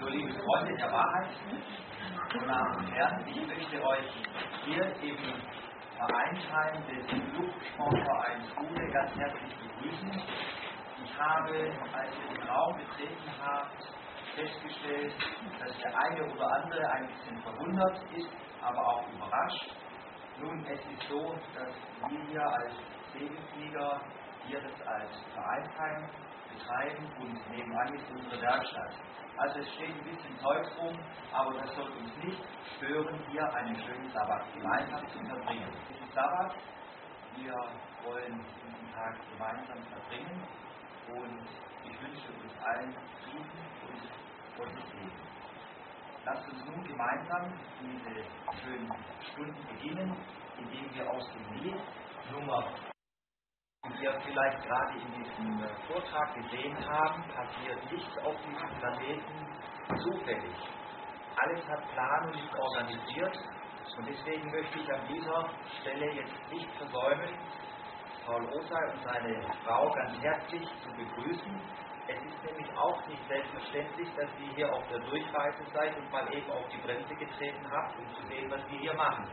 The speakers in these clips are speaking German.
So, liebe Freunde der Wahrheit und Damen und Herren, ich möchte euch hier im Vereinsheim des Luftsportvereins Uhle ganz herzlich begrüßen. Ich habe, als ihr den Raum betreten habt, festgestellt, dass der eine oder andere ein bisschen verwundert ist, aber auch überrascht. Nun, es ist so, dass wir hier als Segelflieger hier das als Vereinsheim betreiben und nebenan ist unsere Werkstatt. Also es steht ein bisschen Zeug rum, aber das soll uns nicht stören, hier einen schönen Sabbat gemeinsam zu verbringen. Es ist Sabbat, wir wollen diesen Tag gemeinsam verbringen und ich wünsche uns allen Frieden und Gottes Segen. Lasst uns nun gemeinsam diese schönen Stunden beginnen, indem wir aus dem Lied Nummer, wie wir vielleicht gerade in diesem Vortrag gesehen haben, passiert nichts auf diesem Planeten zufällig. Alles hat Plan und ist organisiert und deswegen möchte ich an dieser Stelle jetzt nicht versäumen, Paul Osay und seine Frau ganz herzlich zu begrüßen. Es ist nämlich auch nicht selbstverständlich, dass ihr hier auf der Durchreise seid und mal eben auf die Bremse getreten habt, um zu sehen, was wir hier machen.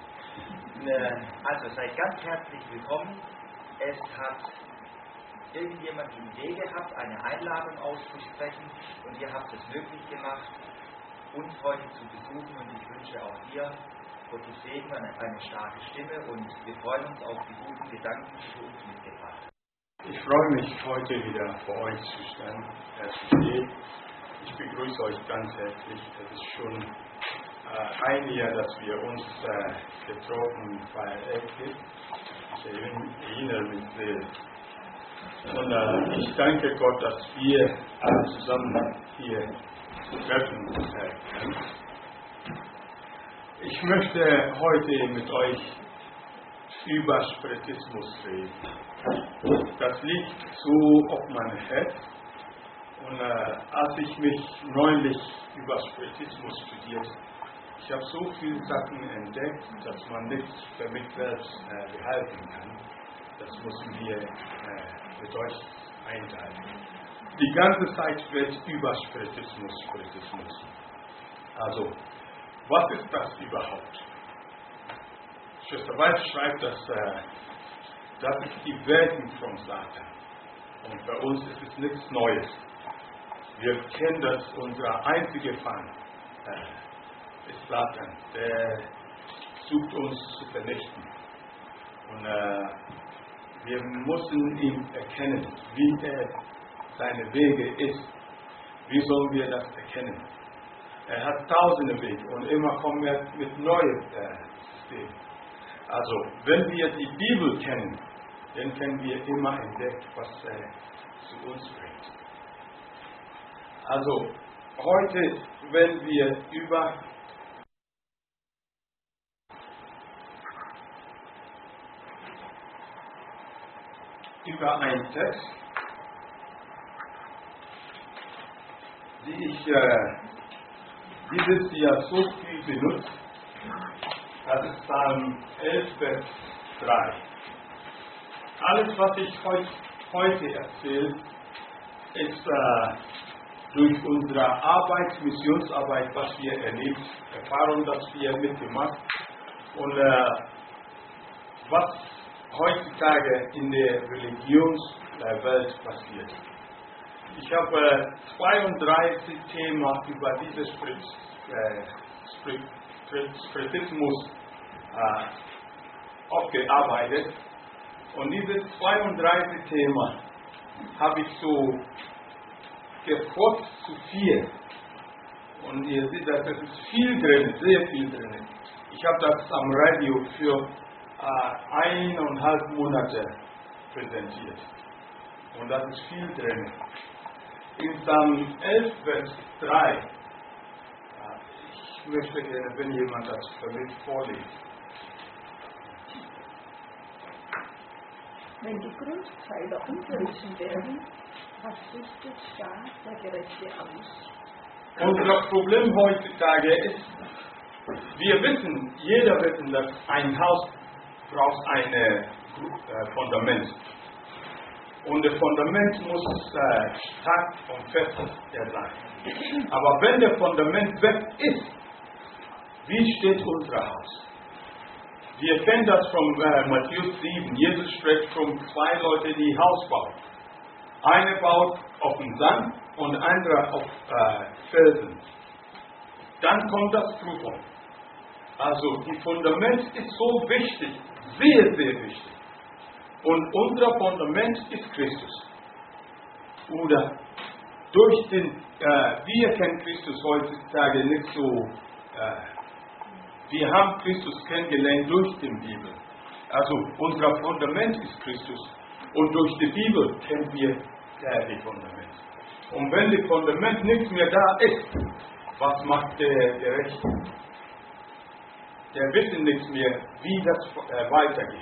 Also seid ganz herzlich willkommen. Es hat irgendjemand die Idee gehabt, eine Einladung auszusprechen und ihr habt es möglich gemacht, uns heute zu besuchen und ich wünsche auch dir Gottes Segen, eine starke Stimme und wir freuen uns auf die guten Gedanken, die du uns mitgebracht hast. Ich freue mich, heute wieder vor euch zu stehen. Ich begrüße euch ganz herzlich. Es ist schon ein Jahr, dass wir uns getroffen haben. Ich erinnere mich sehr. Und ich danke Gott, dass wir alle zusammen hier treffen können. Ich möchte heute mit euch über Spiritismus reden. Das liegt so auf meinem Herz. Und als ich mich neulich über Spiritismus studiert, ich habe so viele Sachen entdeckt, dass man nichts für mich selbst behalten kann. Das müssen wir mit euch einteilen. Die ganze Zeit wird über Spiritismus. Also, was ist das überhaupt? Schwester Weiß schreibt, dass das ist die Werken von Satan. Und für uns ist es nichts Neues. Wir kennen das, unser einziger Feind ist Satan. Der sucht uns zu vernichten. Und wir müssen ihn erkennen, wie er seine Wege ist. Wie sollen wir das erkennen? Er hat tausende Wege und immer kommen wir mit neuen Systemen. Also, wenn wir die Bibel kennen, dann können wir immer entdecken, was zu uns bringt. Also, heute, wenn wir über einen Text, die ich dieses Jahr so viel benutzt, das ist Psalm 11, Vers 3. Alles, was ich heute erzähle, ist durch unsere Arbeit, Missionsarbeit, was wir erlebt, Erfahrung, dass wir mitgemacht und was heutzutage in der Religionswelt passiert. Ich habe 32 Themen über diesen Spiritismus aufgearbeitet und diese 32 Themen habe ich so gekürzt zu 4. Und ihr seht, dass es ist viel drin, sehr viel drin. Ich habe das am Radio für 1,5 Monate präsentiert. Und das ist viel drin. In Psalm 11, Vers 3, ich möchte gerne, wenn jemand das für mich vorliest. Wenn die Grundpfeiler umgerissen werden, was richtet Staat der Gerechte aus? Unser Problem heutzutage ist, wir wissen, jeder wissen, dass ein Haus braucht ein Fundament. Und das Fundament muss stark und fest er sagt. Aber wenn der Fundament weg ist, wie steht unser Haus? Wir kennen das von Matthäus 7. Jesus spricht von 2 Leuten, die Haus bauen. Einer baut auf dem Sand und der andere auf Felsen. Dann kommt das Prüfung. Also, die Fundament ist so wichtig, sehr, sehr wichtig. Und unser Fundament ist Christus. Oder durch den, wir kennen Christus heutzutage nicht so, wir haben Christus kennengelernt durch die Bibel. Also, unser Fundament ist Christus. Und durch die Bibel kennen wir die Fundament. Und wenn das Fundament nicht mehr da ist, was macht der Gerechte? Der wissen nichts mehr, wie das weitergeht.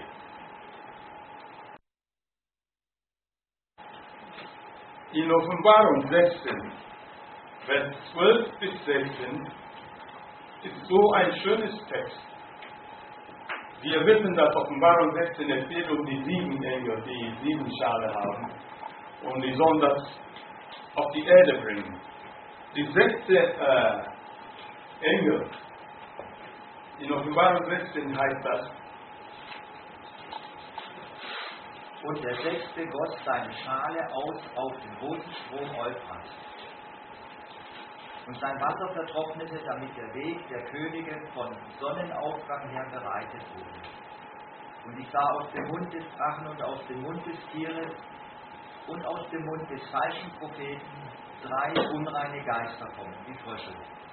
In Offenbarung 16, Vers 12 bis 16, ist so ein schönes Text. Wir wissen, dass Offenbarung 16 erzählt um die 7 Engel, die 7 Schale haben. Und die sollen das auf die Erde bringen. Die 6. Engel, in Offenbarung 16 heißt das: Und der 6. goss seine Schale aus auf den großen Strom Euphrat. Und sein Wasser vertrocknete, damit der Weg der Könige von Sonnenaufgang her bereitet wurde. Und ich sah aus dem Mund des Drachen und aus dem Mund des Tieres und aus dem Mund des falschen Propheten 3 unreine Geister kommen, wie Frösche.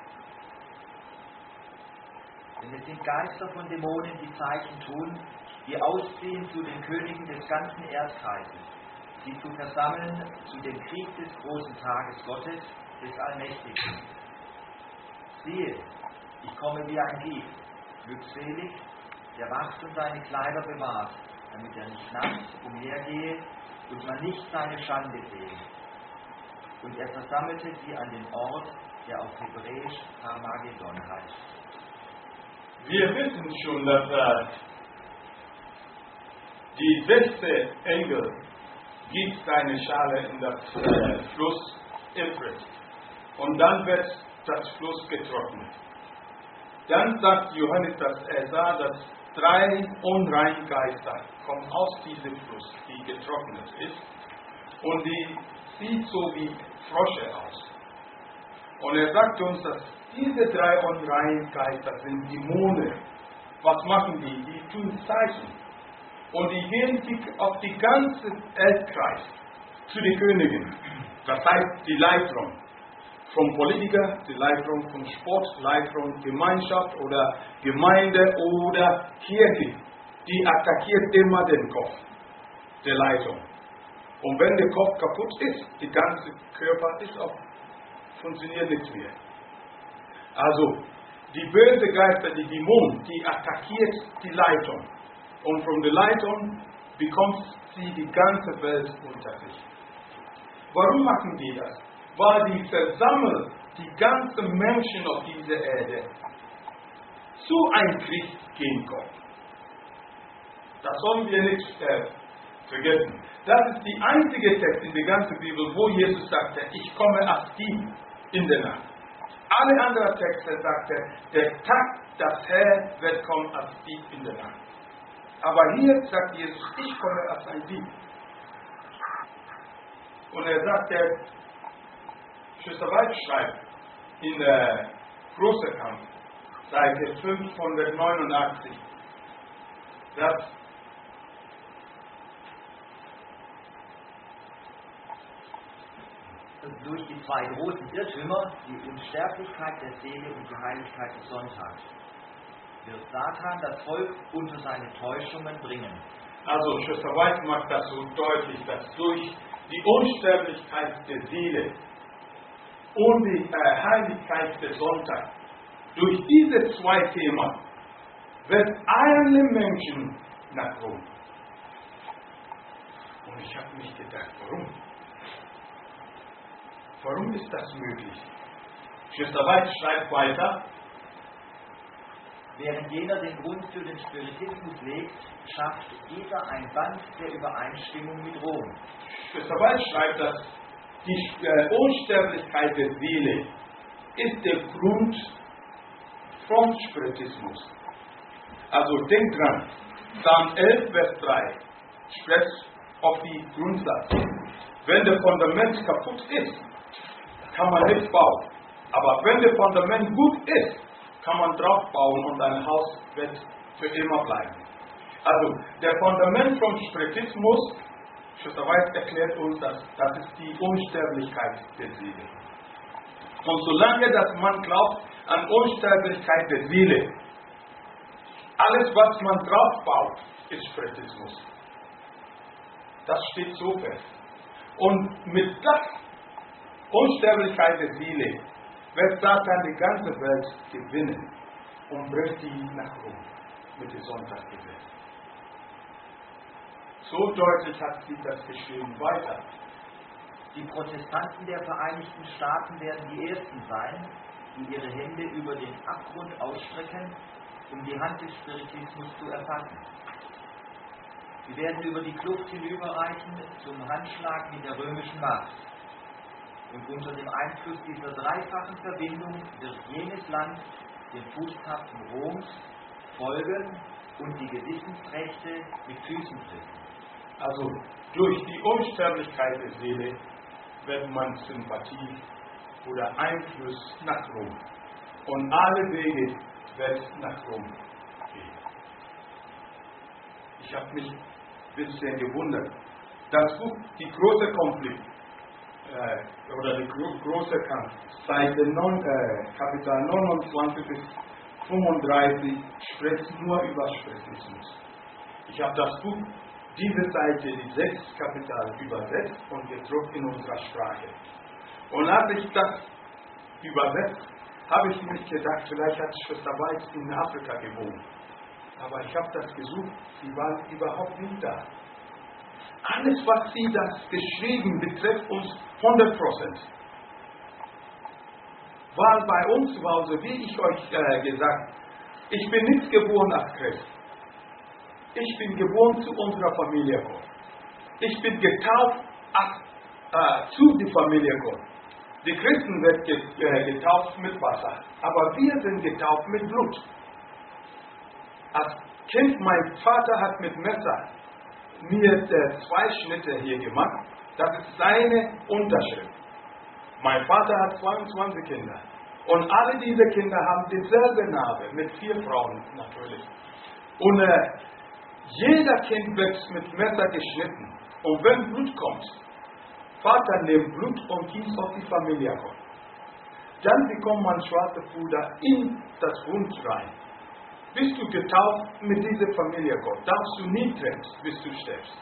Denn es sind Geister von Dämonen, die Zeichen tun, die ausziehen zu den Königen des ganzen Erdkreises, sie zu versammeln zu dem Krieg des großen Tages Gottes, des Allmächtigen. Siehe, ich komme wie ein Dieb, glückselig, der wacht und seine Kleider bewahrt, damit er nicht nachts umhergehe und man nicht seine Schande sehe. Und er versammelte sie an den Ort, der auf Hebräisch Armageddon heißt. Wir wissen schon, dass die 6. Engel gibt seine Schale in das Fluss Euphrat. Und dann wird das Fluss getrocknet. Dann sagt Johannes, dass er sah, dass 3 unreine Geister kommen aus diesem Fluss, die getrocknet ist. Und die sieht so wie Frösche aus. Und er sagt uns, dass diese 3 unreinen Geister sind Dämonen. Was machen die? Die tun Zeichen. Und die gehen auf die ganze Erdkreis zu den Königen. Das heißt, die Leitung vom Politiker, die Leitung vom Sport, Leitung Gemeinschaft oder Gemeinde oder Kirche. Die attackiert immer den Kopf der Leitung. Und wenn der Kopf kaputt ist, der ganze Körper ist auch, funktioniert nicht mehr. Also, die böse Geister, die Dämonen, die attackiert die Leitung. Und von der Leitung bekommt sie die ganze Welt unter sich. Warum machen die das? Weil die versammeln die ganzen Menschen auf dieser Erde zu einem Krieg gegen Gott. Das sollen wir nicht vergessen. Das ist die einzige Text in der ganzen Bibel, wo Jesus sagte, ich komme als Dieb in der Nacht. Alle anderen Texte sagte, der Tag, das Herr wird kommen als Dieb in der Nacht. Aber hier sagt Jesus, ich komme als ein Dieb. Und er sagt, der Schwesterwald schreibt in der Große Kampf, Seite 589, dass durch die 2 großen Irrtümer, die Unsterblichkeit der Seele und die Heiligkeit des Sonntags, wird Satan das Volk unter seine Täuschungen bringen. Also Schwester White macht das so deutlich, dass durch die Unsterblichkeit der Seele und die Heiligkeit des Sonntags, durch diese 2 Themen wird alle Menschen nach Rom. Und ich habe mich gedacht, warum? Warum ist das möglich? Schwester White schreibt weiter, während jeder den Grund für den Spiritismus legt, schafft dieser ein Band der Übereinstimmung mit Rom. Schwester White schreibt, dass Die Unsterblichkeit der Seele ist der Grund vom Spiritismus. Also denkt dran, Psalm 11, Vers 3 spricht auf die Grundsatz. Wenn das Fundament kaputt ist, kann man nichts bauen. Aber wenn das Fundament gut ist, kann man drauf bauen und ein Haus wird für immer bleiben. Also der Fundament vom Spiritismus, Schwester Weiß erklärt uns, dass das ist die Unsterblichkeit der Seele. Und solange dass man glaubt an Unsterblichkeit der Seele, alles was man drauf baut, ist Spiritismus. Das steht so fest. Und mit der Unsterblichkeit der Seele wird Satan die ganze Welt gewinnen und bringt die nach Rom mit dem Sonntagsgesetz. So deutlich hat sie das geschrieben weiter. Die Protestanten der Vereinigten Staaten werden die Ersten sein, die ihre Hände über den Abgrund ausstrecken, um die Hand des Spiritismus zu erfassen. Sie werden über die Kluft hinüberreichen zum Handschlag mit der römischen Macht. Und unter dem Einfluss dieser dreifachen Verbindung wird jenes Land den Fußtapfen Roms folgen und die Gewissensrechte mit Füßen treten. Also durch die Unsterblichkeit der Seele wird man Sympathie oder Einfluss nach Rom. Und alle Wege wird nach Rom gehen. Ich habe mich ein bisschen gewundert. Das Buch, die große Konflikt, oder der große Kampf, Seite Kapitel 29 bis 35 spricht nur über Spiritismus. Ich habe das Buch, diese Seite, die 6 Kapitel übersetzt und gedruckt in unserer Sprache. Und als ich das übersetzt, habe ich mich gedacht, vielleicht hat Schwester Weiß in Afrika gewohnt. Aber ich habe das gesucht, sie waren überhaupt nicht da. Alles, was sie das geschrieben, betrifft uns 100%. Weil bei uns zu Hause, wie ich euch gesagt, ich bin nicht geboren als Christ. Ich bin geboren zu unserer Familie Gott. Ich bin getauft zu der Familie Gott. Die Christen werden getauft mit Wasser, aber wir sind getauft mit Blut. Als Kind, mein Vater hat mit Messer mir 2 Schnitte hier gemacht. Das ist seine Unterschrift. Mein Vater hat 22 Kinder. Und alle diese Kinder haben dieselbe Narbe, mit 4 Frauen natürlich. Und jeder Kind wird mit Messer geschnitten. Und wenn Blut kommt, Vater nimmt Blut und gießt auf die Familie Gott. Dann bekommt man schwarze Puder in das Wund rein. Bist du getauft mit dieser Familie Gott, darfst du nie trennen, bis du stirbst.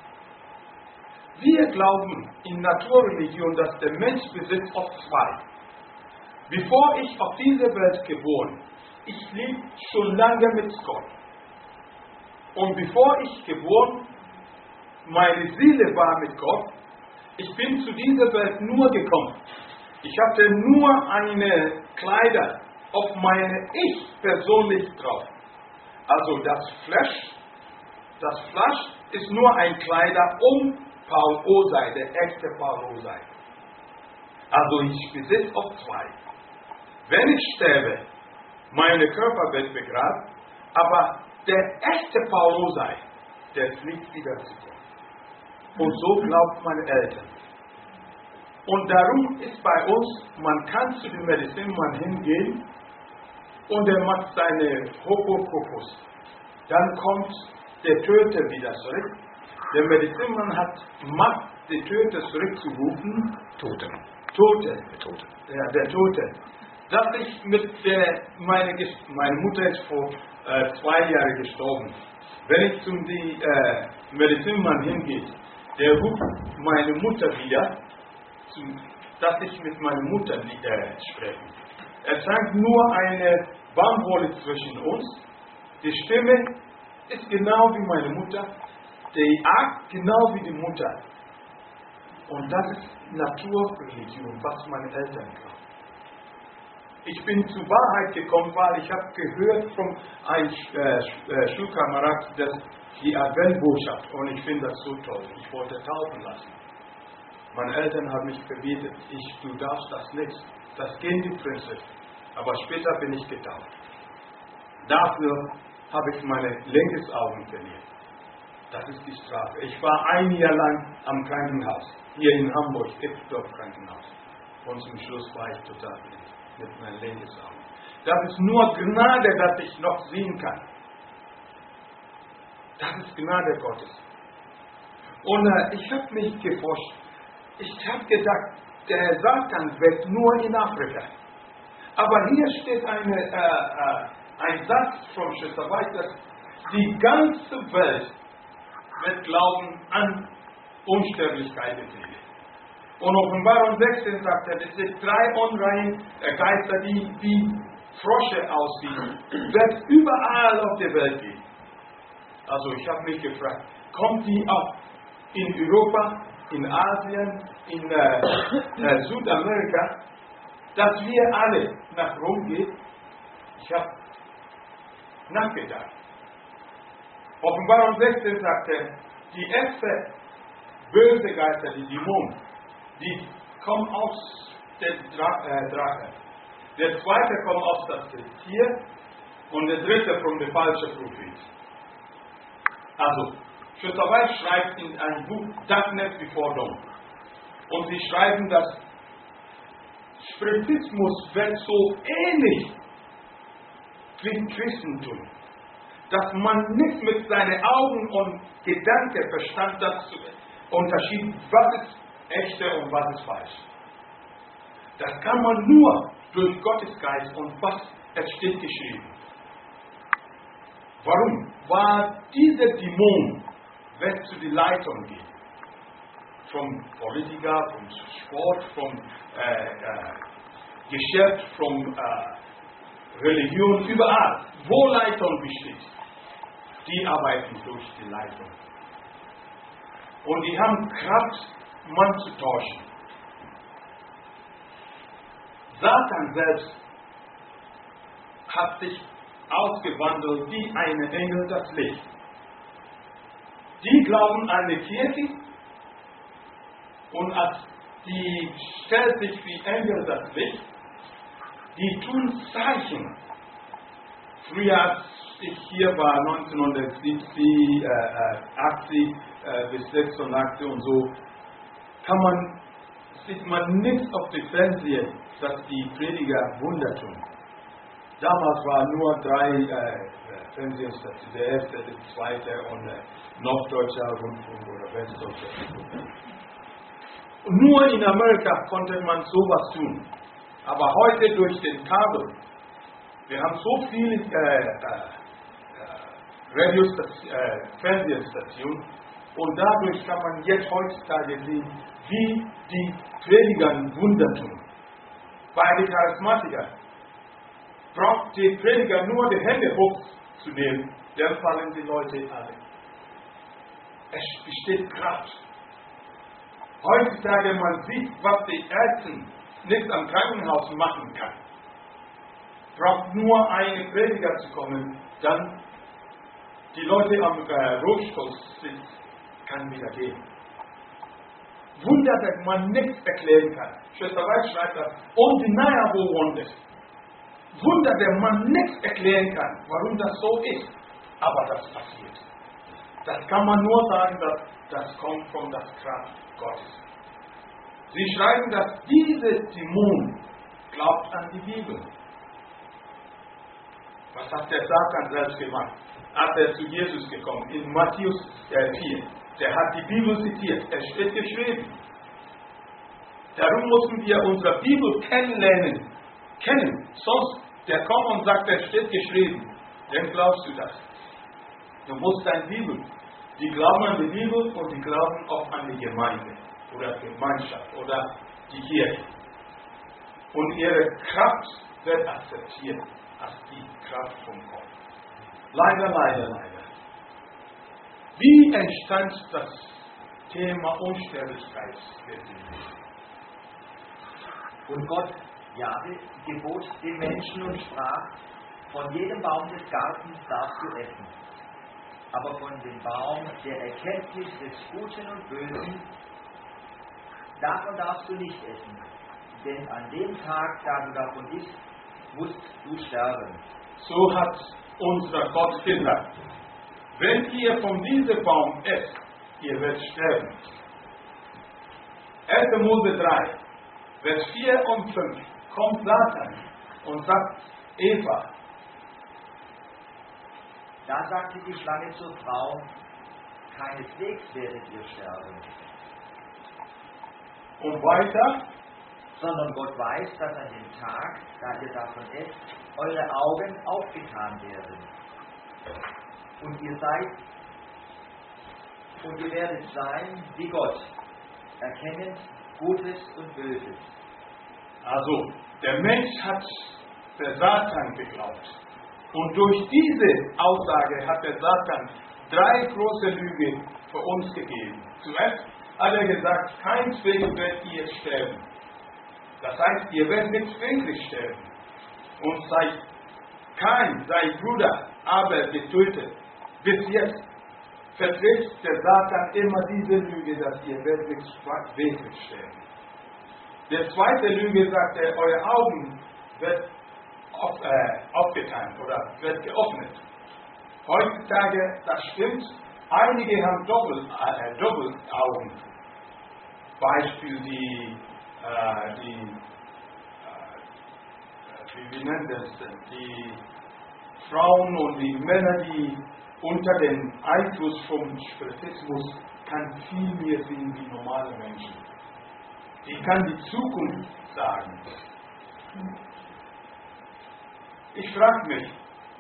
Wir glauben in Naturreligion, dass der Mensch besitzt auf 2. Bevor ich auf diese Welt geboren, ich lebe schon lange mit Gott. Und bevor ich geboren, meine Seele war mit Gott. Ich bin zu dieser Welt nur gekommen. Ich hatte nur eine Kleider auf meine Ich persönlich drauf. Also das Fleisch ist nur ein Kleider um Paul Osei, der echte Paul Osei. Also ich besitze auf 2. Wenn ich sterbe, meine Körper wird begraben, aber der echte Paul Osei, der fliegt wieder zu Gott. Und so glaubt meine Eltern. Und darum ist bei uns, man kann zu dem Medizinmann hingehen und er macht seine Hopopokus. Dann kommt der Töter wieder zurück. Der Medizinmann hat Macht, den Töter zurückzurufen. Tote. Ja, der Tote. Dass ich meine Mutter ist vor 2 Jahren gestorben. Wenn ich zum Medizinmann hingehe, der ruft meine Mutter wieder, dass ich mit meiner Mutter spreche. Er zeigt nur eine Baumwolle zwischen uns. Die Stimme ist genau wie meine Mutter. Der Akt genau wie die Mutter. Und das ist Naturreligion, was meine Eltern glauben. Ich bin zur Wahrheit gekommen, weil ich habe gehört von einem Schulkamerad, dass die Adventbotschaft, und ich finde das so toll. Ich wollte taufen lassen. Meine Eltern haben mich verbietet, du darfst das nicht. Das gehen die Prinzip. Aber später bin ich getauft. Dafür habe ich meine linkes Augen verliert. Das ist die Strafe. Ich war ein Jahr lang am Krankenhaus. Hier in Hamburg, Ipsdorf Krankenhaus. Und zum Schluss war ich total blind. Mit meinem linkes Augen. Das ist nur Gnade, dass ich noch sehen kann. Das ist Gnade Gottes. Und ich habe mich geforscht. Ich habe gedacht, der Satan wird nur in Afrika. Aber hier steht ein Satz von Schwester Weiß, dass die ganze Welt wird glauben an Unsterblichkeit der Seele. Und Offenbarung 16 sagt er, diese 3 unreinen Geister, die wie Frösche aussehen, wird überall auf der Welt gehen. Also ich habe mich gefragt, kommt die auch in Europa, in Asien, in Südamerika, dass wir alle nach Rom gehen? Ich habe nachgedacht. Offenbarung 16 sagt er, die erste böse Geister, die Dämonen, die kommen aus der Drache. Der zweite kommt aus das Tier und der dritte von der falschen Prophet. Also, Schwester Weiß schreibt in einem Buch Darkness Before Dawn. Und sie schreiben, dass Spiritismus wird so ähnlich wie Christentum. Dass man nicht mit seinen Augen und Gedanken Verstand dazu unterschieden, was ist echte und was ist falsch. Das kann man nur durch Gottes Geist und was es steht geschrieben. Warum? Weil diese Dämon wird zu der Leitung gehen. Vom Politiker, vom Sport, vom Geschäft, vom Religion, überall. Wo Leitung besteht, die arbeiten durch die Leitung. Und die haben Kraft, Mann zu täuschen. Satan selbst hat sich ausgewandelt wie ein Engel das Licht. Die glauben an die Kirche und als die stellt sich wie Engel das Licht, die tun Zeichen. Früher, als ich hier war, 1970, 80 bis 86 und so, sieht man nichts auf dem Fernsehen, dass die Prediger Wunder tun. Damals waren nur 3 Fernsehstationen, der erste, der zweite und Norddeutscher Rundfunk oder Westdeutscher Rundfunk. Und nur in Amerika konnte man sowas tun. Aber heute durch den Kabel, wir haben so viele Fernsehstationen und dadurch kann man jetzt heutzutage sehen, wie die Prediger Wunder tun. Bei den Charismatikern braucht die Prediger nur die Hände hochzunehmen, dann fallen die Leute alle. Es besteht Kraft. Heutzutage man sieht, was die Ärzte nicht am Krankenhaus machen kann. Braucht nur eine Prediger zu kommen, dann die Leute am Rollstuhl sitzen, kann wieder gehen. Wunder, das man nicht erklären kann. Schwester Weiß schreibt das, undeniable wonders. Wunder, das man nicht erklären kann, warum das so ist. Aber das passiert. Das kann man nur sagen, dass das kommt von der Kraft Gottes. Sie schreiben, dass diese Dämon glaubt an die Bibel. Was hat der Satan selbst gemacht? Als er zu Jesus gekommen in Matthäus 4. Der hat die Bibel zitiert. Es steht geschrieben. Darum müssen wir unsere Bibel kennenlernen. Sonst, der kommt und sagt, es steht geschrieben. Dann glaubst du das. Du musst deine Bibel. Die glauben an die Bibel und die glauben auch an die Gemeinde oder Gemeinschaft oder die Kirche. Und ihre Kraft wird akzeptiert als die Kraft von Gott. Leider, leider, leider. Wie entstand das Thema Unsterblichkeit? Und Gott, Jahwe, gebot den Menschen und sprach, von jedem Baum des Gartens darfst du essen, aber von dem Baum der Erkenntnis des Guten und Bösen davon darfst du nicht essen, denn an dem Tag, da du davon isst, musst du sterben. So hat unser Gott gesagt, wenn ihr von diesem Baum esst, ihr werdet sterben. 1. Mose 3, Vers 4 und 5 kommt Satan und sagt Eva. Da sagte die Schlange zur Frau, keineswegs werdet ihr sterben. Und weiter, Sondern Gott weiß, dass an dem Tag, da ihr davon esst, eure Augen aufgetan werden. Und ihr werdet sein wie Gott, erkennend Gutes und Böses. also der Mensch hat der Satan geglaubt. Und durch diese Aussage hat der Satan 3 große Lügen für uns gegeben. Zuerst hat er gesagt, keineswegs werdet ihr sterben. Das heißt, ihr werdet nicht wirklich sterben. Und sei Bruder Abel getötet. Bis jetzt vertritt der Satan immer diese Lüge, dass ihr werdet nicht wirklich sterben. Der zweite Lüge sagt er, eure Augen wird aufgetan oder wird geöffnet. Heutzutage, das stimmt, einige haben Doppelaugen. Beispiel wie nennt das denn? Die Frauen und die Männer, die unter dem Einfluss vom Spiritismus kann viel mehr sehen wie normale Menschen. Die kann die Zukunft sagen. Ich frage mich,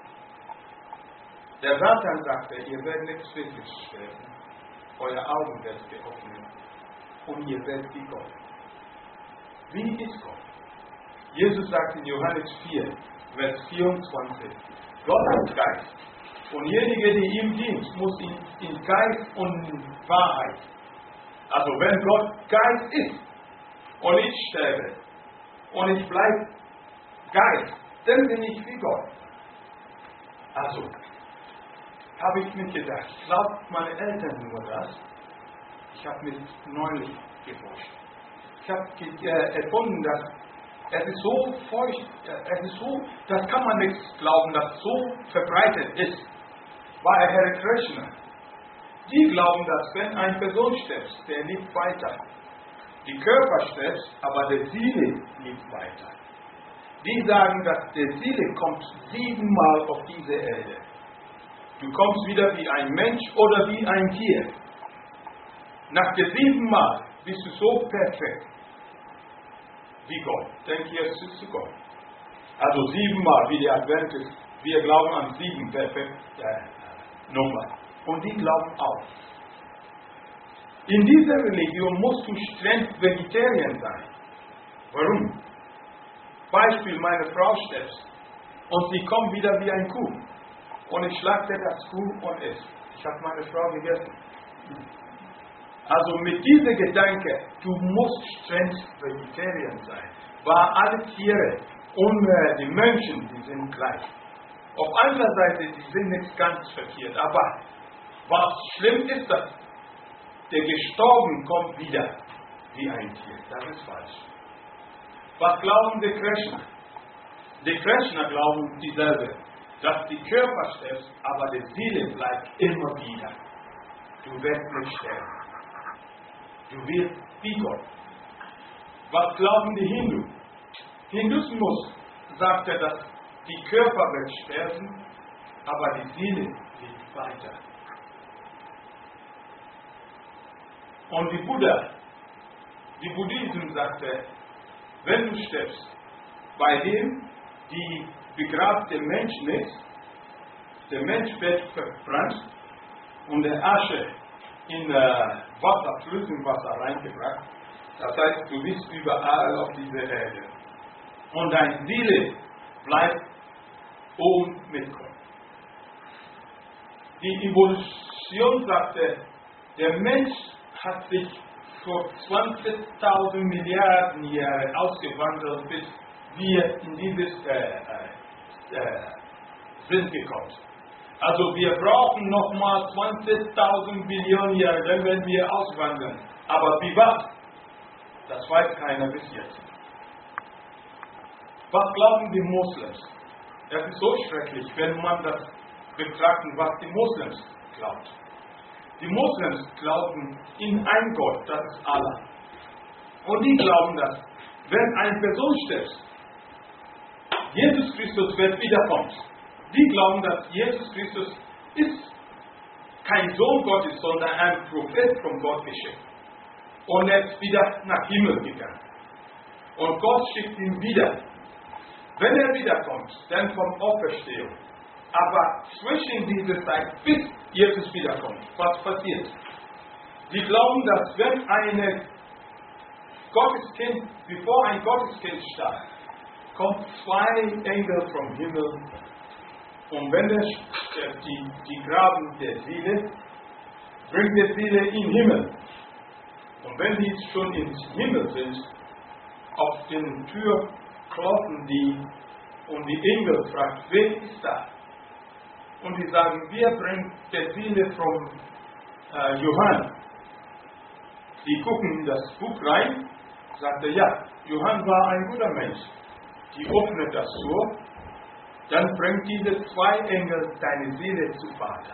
der Satan sagte, ihr werdet nicht wirklich sterben, eure Augen werden geöffnet und ihr werdet wie Gott. Wie ist Gott? Jesus sagt in Johannes 4, Vers 24, Gott ist Geist. Und derjenige, der ihm dient, muss in Geist und Wahrheit. Also wenn Gott Geist ist und ich sterbe und ich bleibe Geist, dann bin ich wie Gott. Also habe ich mir gedacht, glaubt meine Eltern nur das? Ich habe mich neulich geforscht. Ich habe erfunden, dass es ist so feucht, das kann man nicht glauben, dass es so verbreitet ist. War Hare Krishna. Die glauben, dass wenn eine Person stirbt, der lebt weiter. Die Körper stirbt, aber die Seele lebt weiter. Die sagen, dass die Seele kommt 7-mal auf diese Erde. Du kommst wieder wie ein Mensch oder wie ein Tier. Nach den 7 Mal bist du so perfekt wie Gott. Denk jetzt zu Gott. Also 7 Mal, wie die Adventisten. Wir glauben an 7 perfekt Nummer. Und die glauben auch. In dieser Religion musst du streng Vegetarier sein. Warum? Beispiel, meine Frau stirbt und sie kommt wieder wie ein Kuh. Und ich schlagte das Kuh und esse. Ich habe meine Frau gegessen. Also mit diesem Gedanke, du musst streng Vegetarier sein. Weil alle Tiere und die Menschen, die sind gleich. Auf einer Seite, die sind nicht ganz verkehrt. Aber was schlimm ist, dass der Gestorben kommt wieder wie ein Tier. Das ist falsch. Was glauben die Krishna? Die Krishna glauben dieselbe, dass die Körper stirbt, aber die Seele bleibt immer wieder. Du wirst nicht sterben. Du wirst wie Gott. Was glauben die Hindu? Hinduismus sagt, dass die Körper wird sterben, aber die Seele lebt weiter. Und die Buddhismus sagte, wenn du stirbst, bei dem, die begrabt den Mensch nicht, der Mensch wird verbrannt und der Asche in Wasser, flüssiges Wasser reingebracht. Das heißt, du bist überall auf dieser Erde. Und deine Seele bleibt oben mit Gott. Die Evolution sagte, der Mensch hat sich vor 20.000 Milliarden Jahren ausgewandelt, bis wir in dieses sind gekommen. Also wir brauchen nochmal 20.000 Billionen Jahre, dann werden wir auswandern. Aber wie was? Das weiß keiner bis jetzt. Was glauben die Moslems? Es ist so schrecklich, wenn man das betrachtet, was die Moslems glauben. Die Moslems glauben in einen Gott, das ist Allah. Und die glauben, dass wenn eine Person stirbt, Jesus Christus wird wiederkommen. Die glauben, dass Jesus Christus ist kein Sohn Gottes, sondern ein Prophet von Gott geschickt. Und er ist wieder nach Himmel gegangen. Und Gott schickt ihn wieder. Wenn er wiederkommt, dann kommt Auferstehung. Aber zwischen dieser Zeit, bis Jesus wiederkommt, was passiert? Die glauben, dass wenn eine Gotteskind, bevor ein Gotteskind starb, kommt 2 Engel vom Himmel. Und wenn die graben der Seele, bringt der Seele in den Himmel. Und wenn die schon im Himmel sind, auf den Tür klopfen die und die Engel fragen, wer ist da? Und die sagen, wir bringen der Seele von Johann. Die gucken in das Buch rein, sagt er, ja, Johann war ein guter Mensch. Die öffnet das Tor, dann bringt diese 2 Engel deine Seele zu Vater.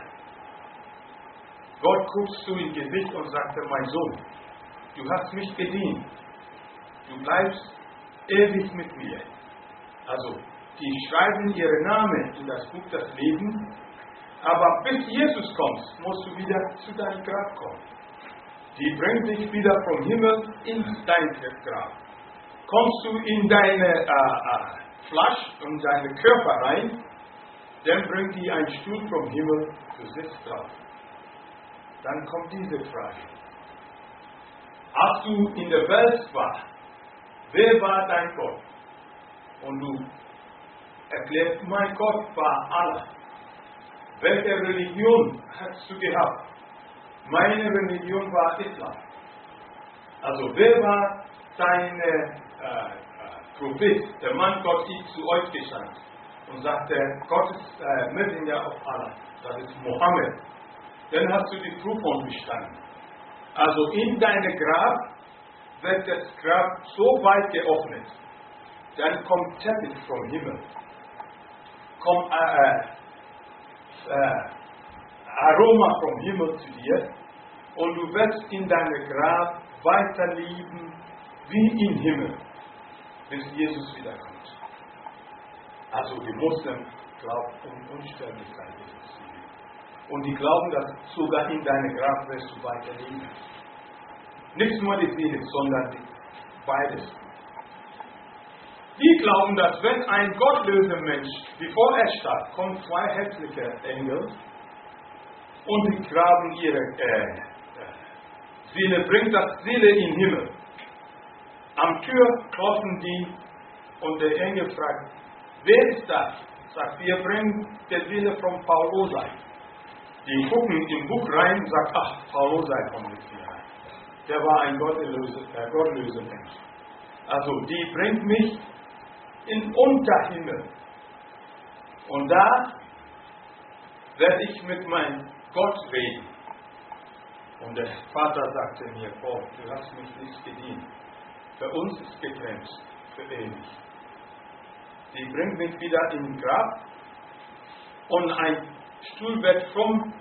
Gott guckst du ins Gesicht und sagte, mein Sohn, du hast mich gedient. Du bleibst ewig mit mir. Also, die schreiben ihre Namen in das Buch des Lebens, aber bis Jesus kommt, musst du wieder zu deinem Grab kommen. Die bringt dich wieder vom Himmel in dein Grab. Kommst du in deine Fleisch und deinen Körper rein, dann bringt die einen Stuhl vom Himmel, du sitzt drauf. Dann kommt diese Frage. Als du in der Welt warst, wer war dein Gott? Und du erklärst, mein Gott war Allah. Welche Religion hast du gehabt? Meine Religion war Islam. Also wer war dein Prophet, der Mann Gott ist zu euch gesandt und sagte, Gott ist Messenger auf Allah. Das ist Mohammed. Dann hast du die Prüfung bestanden. Also in deinem Grab wird das Grab so weit geöffnet, dann kommt Teppich vom Himmel, kommt Aroma vom Himmel zu dir und du wirst in deinem Grab weiterleben wie im Himmel, bis Jesus wiederkommt. Also die Muslimen glauben an Unsterblichkeit Jesus. Und die glauben, dass sogar in deinem Grab wirst du weiterleben. Nicht nur die Seele, sondern beides. Die glauben, dass wenn ein gottloser Mensch, bevor er starb, kommen 2 hässliche Engel und die graben ihre Seele, bringt das Seele in den Himmel. Am Tür klopfen die und der Engel fragt, wer ist das? Sagt, wir bringen die Seele von Paulosei. Die gucken im Buch rein und sagen, ach, Paulosei kommt jetzt hier rein. Der war ein gottloser Mensch. Also, die bringt mich in Unterhimmel. Und da werde ich mit meinem Gott reden. Und der Vater sagte mir, oh, du hast mich nicht gedient. Für uns ist getrennt, für ewig. Die bringt mich wieder in den Grab und ein Stuhl wird vom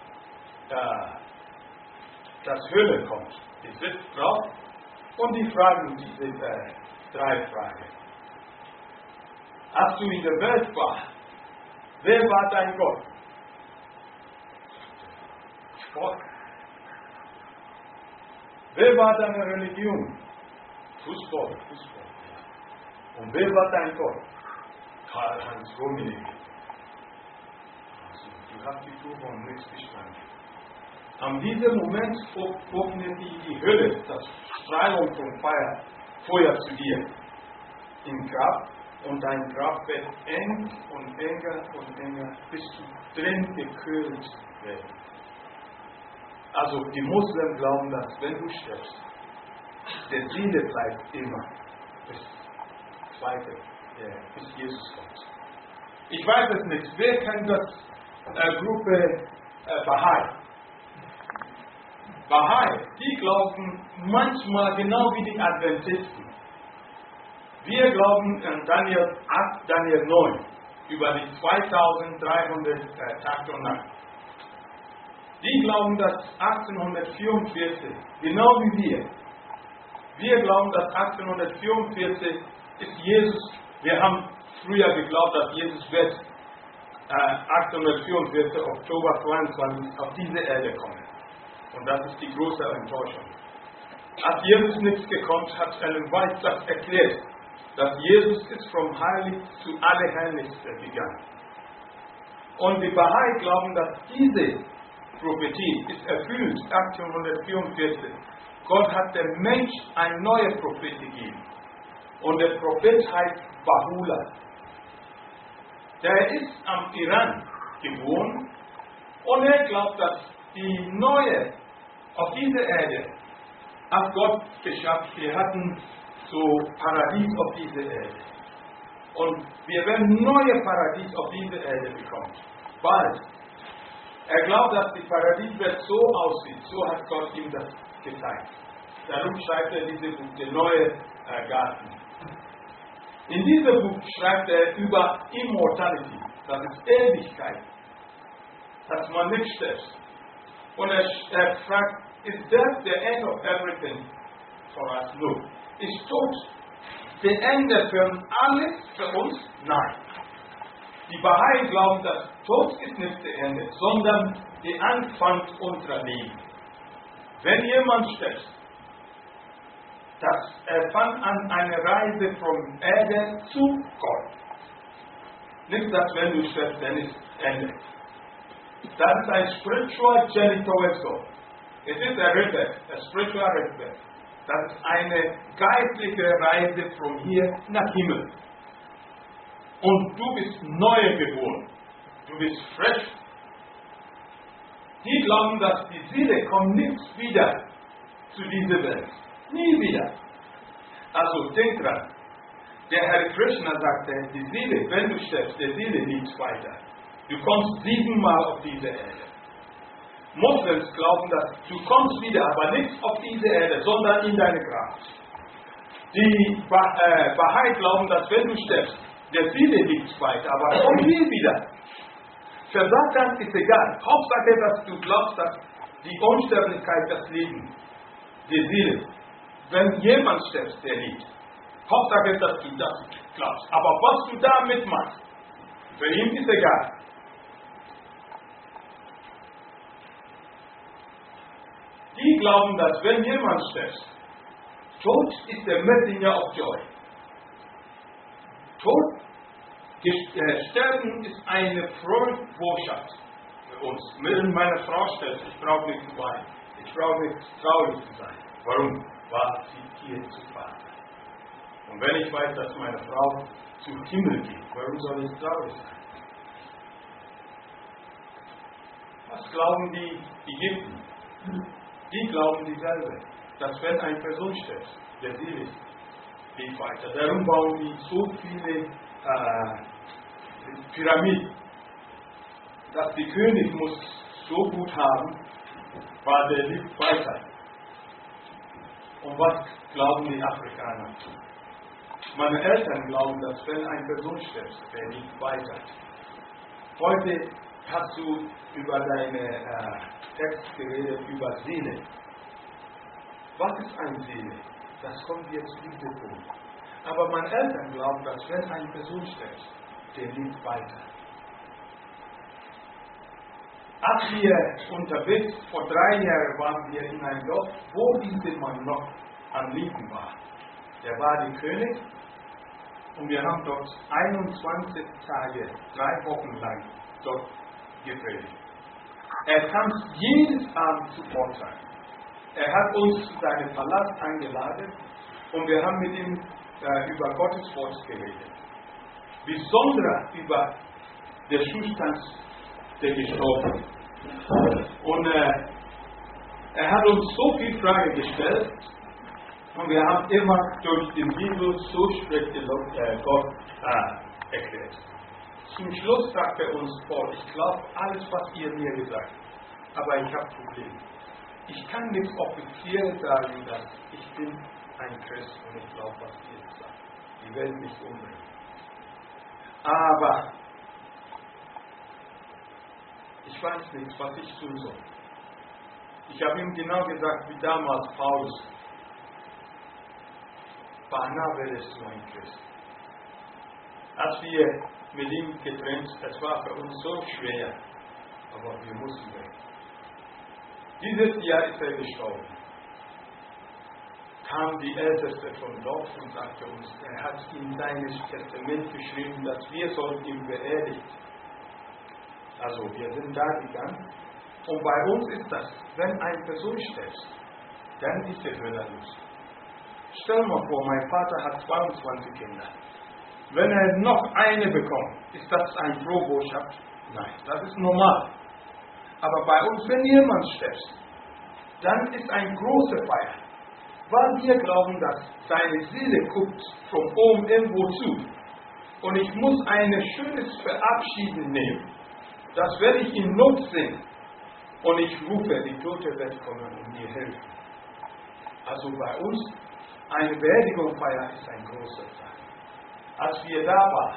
das Höhle kommt. Die sitzt drauf und die fragen diese 3 Fragen. Als du in der Welt warst, wer war dein Gott? Sport. Wer war deine Religion? Fußball. Und wer war dein Gott? Karl-Heinz Rummenigge. Also, du hast die Prüfung nichts bestanden. An diesem Moment öffnet die Hölle, das Strahlung vom Feuer zu dir im Grab und dein Grab wird eng und enger, bis du drin gekühlt wirst. Also die Muslimen glauben, dass wenn du stirbst, der Seele bleibt immer bis Jesus kommt. Ich weiß es nicht. Wer kennt das Gruppe Bahai? Bahai, die glauben manchmal genau wie die Adventisten. Wir glauben an Daniel 8, Daniel 9 über die 2300 Tag und Nacht. Die glauben, dass 1844, genau wie wir. Wir glauben, dass 1844 ist Jesus. Wir haben früher geglaubt, dass Jesus wird 1844, Oktober 22 auf diese Erde kommen. Und das ist die große Enttäuschung. Als Jesus nichts gekommen hat, Ellen White das erklärt, dass Jesus ist vom Heilig zu Allerheiligste gegangen. Und die Bahai glauben, dass diese Prophetie ist erfüllt, 1844. Gott hat dem Mensch eine neue Prophet gegeben. Und der Prophet heißt Baha'u'llah. Der ist am Iran geboren und er glaubt, dass die neue auf dieser Erde, als Gott geschaffen, wir hatten so Paradies auf dieser Erde. Und wir werden neue Paradies auf dieser Erde bekommen. Bald. Er glaubt, dass die Paradies wird so aussieht. So hat Gott ihm das gezeigt. Darum schreibt er dieses Buch, der neue Garten. In diesem Buch schreibt er über Immortality. Das ist Ewigkeit. Dass man nicht stirbt. Und er fragt, is death the end of everything for us? No. Ist Tod der Ende für alles für uns? Nein. Die Bahai glauben, dass Tod ist nicht der Ende, sondern der Anfang unserer Leben. Wenn jemand stirbt, er fängt an eine Reise von Erde zu Gott. Nicht, dass wenn du stirbst, dann ist Ende. Das ist ein spiritual journey towards God. Es ist ein Ritter, ein spiritual Ritter. Das ist eine geistliche Reise von hier nach Himmel. Und du bist neu geboren. Du bist frisch. Die glauben, dass die Seele kommt nicht wieder zu dieser Welt. Nie wieder. Also denk dran. Der Herr Krishna sagte, die Seele, wenn du stirbst, die Seele lebt weiter. Du kommst 7-mal auf diese Erde. Moslems glauben, dass du kommst wieder, aber nicht auf diese Erde, sondern in deine Grab. Die Bahai glauben, dass wenn du stirbst, der Seele liegt weiter, aber komm nie wieder. Für Satan ist egal. Hauptsache, dass du glaubst, dass die Unsterblichkeit das Leben, die Seele, wenn jemand stirbt, der liegt. Hauptsache, dass du das glaubst. Aber was du damit machst, für ihn ist egal. Die glauben, dass wenn jemand stirbt, Tod ist der Messenger of Joy. Tod, Sterben ist eine frohe Botschaft für uns. Wenn meine Frau stirbt, ich brauche nicht zu weinen. Ich brauche nicht traurig zu sein. Warum? Weil sie hier zu Vater. Und wenn ich weiß, dass meine Frau zum Himmel geht, warum soll ich traurig sein? Was glauben die Ägypten? Die glauben dieselbe, dass wenn eine Person stirbt, der Seele geht weiter. Darum bauen die so viele Pyramiden, dass die König muss so gut haben, weil der lebt weiter. Und was glauben die Afrikaner? Meine Eltern glauben, dass wenn eine Person stirbt, der lebt weiter. Heute hast du über deine Text geredet, über Seele. Was ist eine Seele? Das kommt jetzt wieder vor. Aber meine Eltern glauben, dass wenn eine Person stirbt, der lebt weiter. Als wir unterwegs, vor 3 Jahren waren wir in einem Dorf, wo dieser Mann noch am Leben war. Der war der König und wir haben dort 21 Tage, 3 Wochen lang dort gepredigt. Er kam jedes Abend zu Vortrag. Er hat uns zu seinem Palast eingeladen und wir haben mit ihm über Gottes Wort geredet. Besonders über den Zustand der Gestorbenen. Und er hat uns so viele Fragen gestellt und wir haben immer durch die Bibel so spricht Gott erklärt. Zum Schluss sagt er uns, Paul, ich glaube alles, was ihr mir gesagt habt, aber ich habe Probleme. Ich kann nichts offiziell sagen, dass ich bin ein Christ und ich glaube, was Jesus sagt. Die werden mich umbringen. Aber ich weiß nicht, was ich tun soll. Ich habe ihm genau gesagt, wie damals Paulus. Barnabas ist so ein Christ. Als wir mit ihm getrennt, es war für uns so schwer, aber wir mussten weg. Dieses Jahr ist er gestorben. Kam die Älteste vom Dorf und sagte uns, er hat in seines Testament geschrieben, dass wir sollen ihn beerdigen. Also wir sind da gegangen. Und bei uns ist das, wenn eine Person stirbt, dann ist der Hölle los. Stell mal vor, mein Vater hat 22 Kinder. Wenn er noch eine bekommt, ist das eine Frohbotschaft? Nein, das ist normal. Aber bei uns, wenn jemand stirbt, dann ist eine große Feier. Weil wir glauben, dass seine Seele guckt von oben irgendwo zu. Und ich muss ein schönes Verabschieden nehmen. Das werde ich in Not sehen. Und ich rufe, die Tote wird kommen und mir helfen. Also bei uns, eine Beerdigungsfeier ist ein großer Tag. Als wir da waren,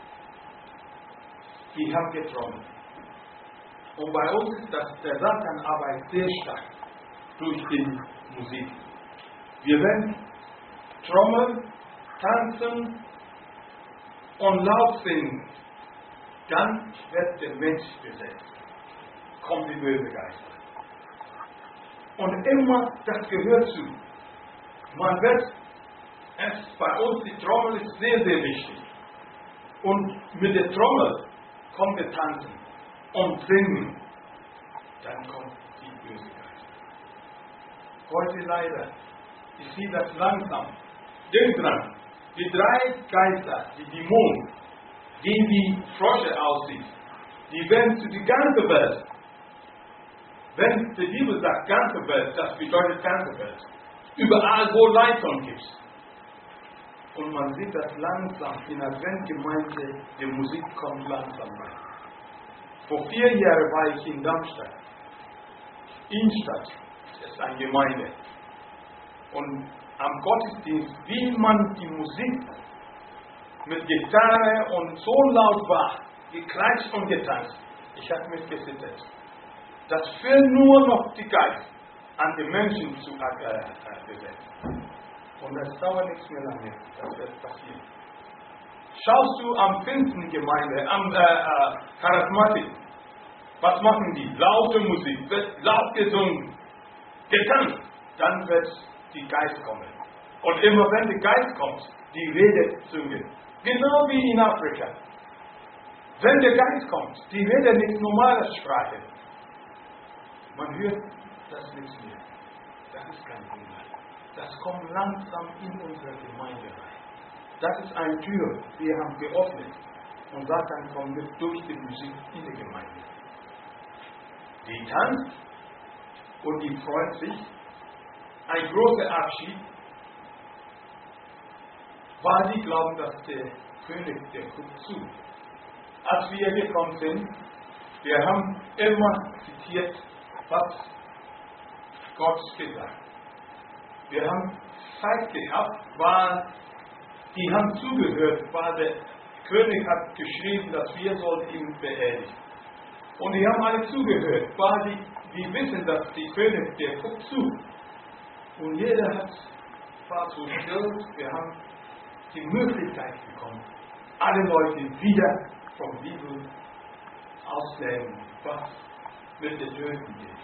die haben getrommelt. Und bei uns ist das, der Satan arbeitet sehr stark durch die Musik. Wir werden trommeln, tanzen und laut singen. Dann wird der Mensch besetzt. Kommt die böse Geister. Und immer, das gehört zu. Man wird, bei uns die Trommel ist sehr, sehr wichtig. Und mit der Trommel kommt wir tanzen und singen. Dann kommt die böse Geister. Heute leider, ich sehe das langsam. Denk dran, die 3 Geister, die Dämonen, die wie Frösche aussehen, die werden zu die ganze Welt. Wenn die Bibel sagt ganze Welt, das bedeutet ganze Welt. Überall, wo Leitung gibt. Und man sieht das langsam in der Adventgemeinde, die Musik kommt langsam rein. Vor 4 Jahren war ich in Darmstadt. Innenstadt ist eine Gemeinde. Und am Gottesdienst, wie man die Musik mit Gitarre und so laut war, geklatscht und getanzt. Ich habe mich gesittert. Das fehlt nur noch die Geist an die Menschen zu besetzen. Und das dauert nichts mehr lange, das wird passieren. Schaust du am Pfingstengemeinde, am Charismatik, was machen die? Laute Musik, wird laut gesungen, getanzt, dann wird die Geist kommen. Und immer wenn der Geist kommt, die redet singen. Genau wie in Afrika. Wenn der Geist kommt, die redet nicht normale Sprache. Man hört das nicht mehr. Das ist kein Wunder. Das kommt langsam in unsere Gemeinde rein. Das ist eine Tür, wir haben geöffnet. Und Satan kommt durch die Musik in die Gemeinde. Die tanzt und die freut sich. Ein großer Abschied, weil die glauben, dass der König, der guckt zu. Als wir gekommen sind, wir haben immer zitiert, was Gott gesagt. Wir haben Zeit gehabt, weil die haben zugehört, weil der König hat geschrieben, dass wir sollen ihn beerdigen. Und die haben alle zugehört, weil die wissen, dass der König, der guckt zu. Und jeder war so still, wir haben die Möglichkeit bekommen, alle Leute wieder vom Bibel auszulernen, was mit den Töten geht.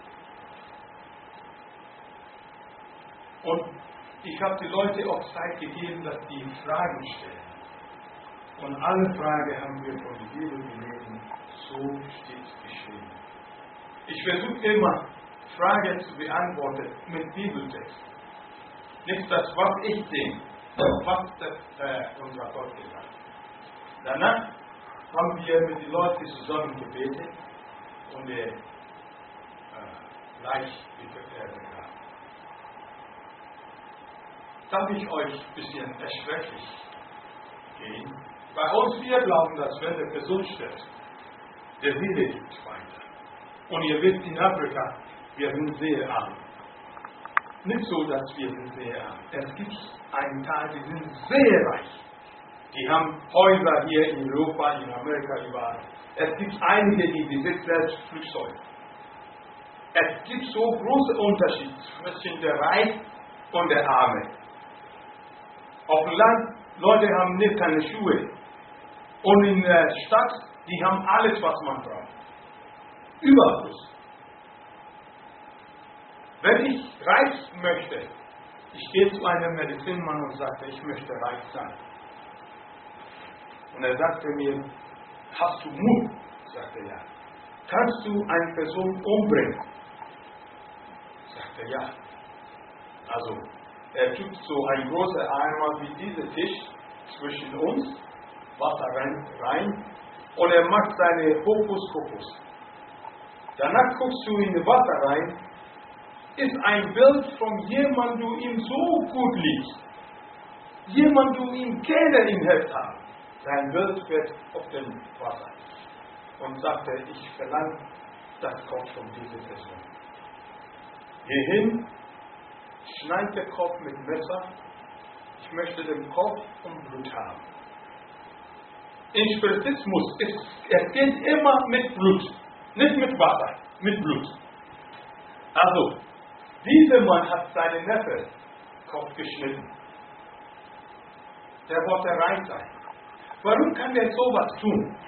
Und ich habe die Leute auch Zeit gegeben, dass die Fragen stellen. Und alle Fragen haben wir von der Bibel gelesen, so steht es geschrieben. Ich versuche immer, Fragen zu beantworten mit Bibeltext. Nicht das, was ich denke, was unser Gott gesagt hat. Danach haben wir mit den Leuten zusammen gebetet und Leich begraben. Darf ich euch ein bisschen erschrecklich gehen? Bei uns, wir glauben, dass wenn der Person stirbt, der Seele gibt weiter. Und ihr wisst, in Afrika, wir sind sehr arm. Nicht so, dass wir sind sehr arm. Es gibt einen Teil, die sind sehr reich. Die haben Häuser hier in Europa, in Amerika, überall. Es gibt einige, die besitzen selbst Flugzeuge. Es gibt so große Unterschiede zwischen der Reich und der Arme. Auf dem Land, Leute haben nicht keine Schuhe. Und in der Stadt, die haben alles, was man braucht. Überfluss. Wenn ich reich möchte, ich gehe zu einem Medizinmann und sagte, ich möchte reich sein. Und er sagte mir, hast du Mut? Sagte ja. Kannst du eine Person umbringen? Sagte ja. Also, er tut so ein großer Eimer wie dieser Tisch zwischen uns, Wasser rein, und er macht seine Hokuspokus. Danach guckst du in das Wasser rein, ist ein Bild von jemandem, du ihm so gut liebst. Jemand, du ihn gerne im Herz hast. Sein Bild wird auf dem Wasser. Und sagte, ich verlange das Kopf von dieser Person. Geh hin, schneid den Kopf mit Messer. Ich möchte den Kopf und Blut haben. In Spiritismus es geht immer mit Blut, nicht mit Wasser, mit Blut. Also, dieser Mann hat seinen Neffe Kopf geschnitten. Der wollte reich sein. Warum kann der sowas tun?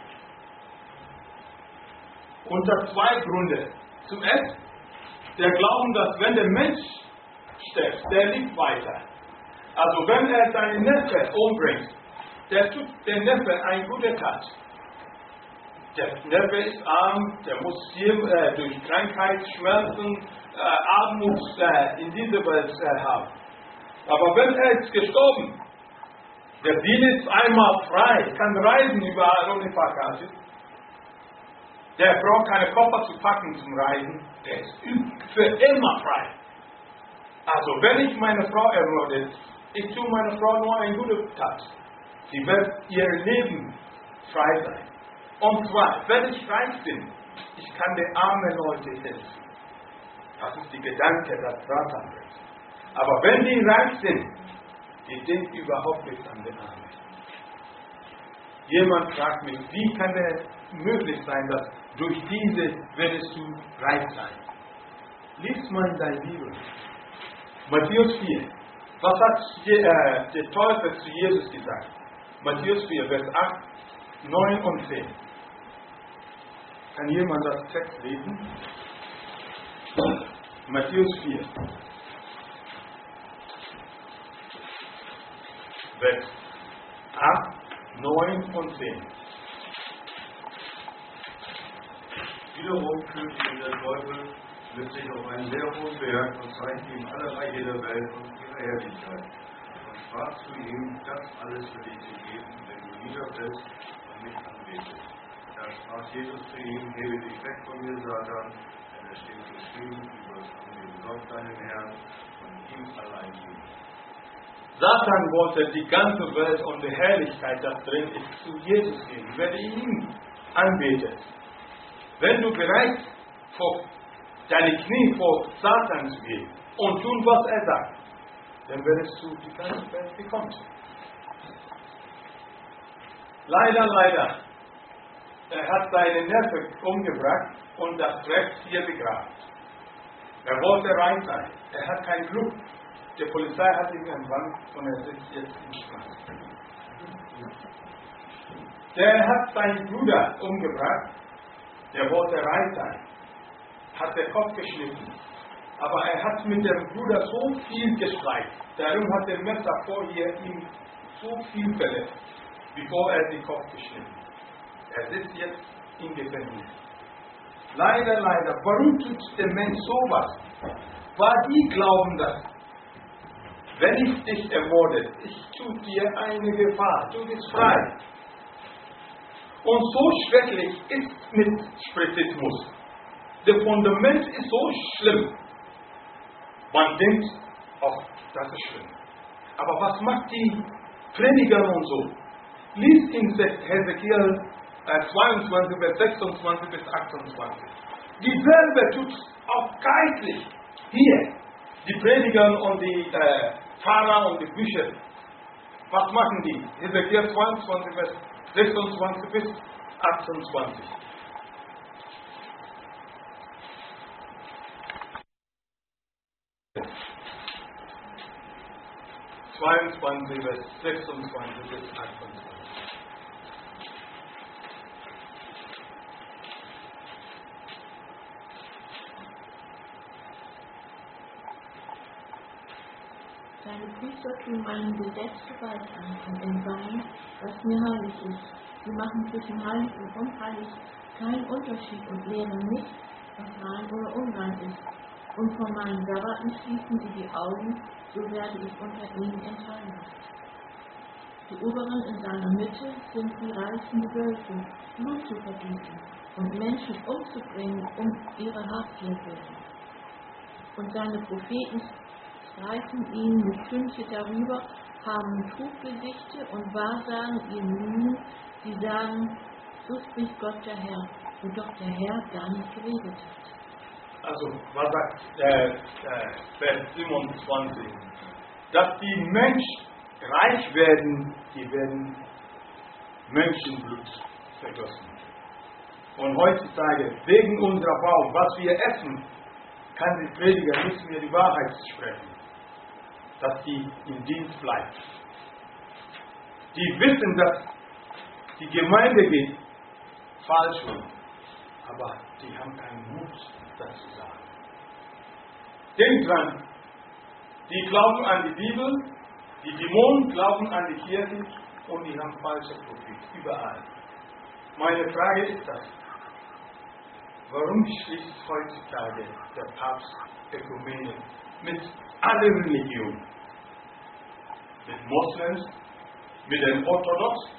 Unter zwei Gründe. Zum Ersten, der Glauben, dass wenn der Mensch stirbt, der lebt weiter. Also wenn er seinen Neffe umbringt, der tut der Neffe eine gute Tat. Der Neffe ist arm, der muss hier durch Krankheit, Schmerzen, Armut in dieser Welt haben. Aber wenn er ist gestorben, der Deal ist einmal frei, kann reisen überall ohne Fahrkarte. Der braucht keine Koffer zu packen zum Reisen, der ist für immer frei. Also wenn ich meine Frau ermorde, ich tue meiner Frau nur eine gute Tat. Sie wird ihr Leben frei sein. Und zwar, wenn ich reich bin, ich kann den armen Leuten helfen. Das ist der Gedanke, das Satan wird. Aber wenn die reich sind, die denken überhaupt nicht an den Armen. Jemand fragt mich, wie kann es möglich sein, dass durch diese werdest du reich sein? Lies mal in deine Bibel. Matthäus 4. Was hat der Teufel zu Jesus gesagt? Matthäus 4, Vers 8, 9 und 10. Kann jemand das Text lesen? Matthäus 4. Vers 8, 9 und 10. Wiederum führte ihn der Teufel mit sich auf einen sehr hohen Berg und zeigte ihm alle Reiche der Welt und ihre Herrlichkeit. Und sprach zu ihm, das alles will ich dir geben, wenn du niederfällst und mich anbetest. Da sprach Jesus zu ihm, hebe dich weg von mir, Satan, denn es steht geschrieben, du sollst an den Gott deinen Herrn und ihm allein dienen. Satan wollte die ganze Welt und die Herrlichkeit, das drin ist, zu Jesus geben, wenn du ihn anbetest. Wenn du bereit vor deine Knie vor Satan zu gehen und tun, was er sagt, dann wirst du die ganze Welt bekommen. Leider, er hat seinen Neffe umgebracht und das Recht hier begraben. Er wollte reich sein. Er hat kein Glück. Die Polizei hat ihn empfangen und er sitzt jetzt im Knast. Der hat seinen Bruder umgebracht. Der wollte reich sein. Hat den Kopf geschnitten. Aber er hat mit dem Bruder so viel gestreikt. Darum hat der Messer vorher ihm so viel verletzt, bevor er den Kopf geschnitten hat. Er sitzt jetzt im Gefängnis. Leider, warum tut der Mensch sowas? Weil die glauben das. Wenn ich dich ermorde, ich tue dir eine Gefahr, du bist frei. Und so schrecklich ist mit Spiritismus. Das Fundament ist so schlimm. Man denkt, ach, das ist schlimm. Aber was macht die Prediger und so? Lies in Hesekiel 22, Vers 26 bis 28. Dieselbe tut auch geistlich hier. Die Prediger und die Pfarrer und die Bücher. Was machen die? Hesekiel 22, Vers 26 bis 28. Vers 26 bis 28. Deine Priester tun meinem Gesetz Gewalt an und entweihen, was mir heilig ist. Sie machen zwischen heilig und unheilig keinen Unterschied und lehren nicht, was rein oder unrein ist. Und von meinen Sabbaten schließen sie die Augen, so werde ich unter ihnen entscheiden. Die Oberen in seiner Mitte sind die reißende Wölfe, Blut zu vergießen und Menschen umzubringen, ihre Habgier willen. Und seine Propheten streifen ihn mit Tünche darüber, haben Truggesichte und wahrsagen ihnen Lügen, die sagen, so spricht Gott der Herr, wo doch der Herr gar nicht geredet hat. Also, was sagt Vers 27? Dass die Menschen reich werden, die werden Menschenblut vergossen. Und heutzutage, wegen unserer Baum, was wir essen, kann die Prediger nicht mehr die Wahrheit sprechen, dass die im Dienst bleibt. Die wissen, dass die Gemeinde geht falsch rum, aber die haben keinen Mut, das zu sagen. Denkt dran, die glauben an die Bibel, die Dämonen glauben an die Kirche und die haben falsche Propheten überall. Meine Frage ist das: Warum schließt heutzutage der Papst Ökumene mit allen Religionen? Mit Moslems, mit den Orthodoxen?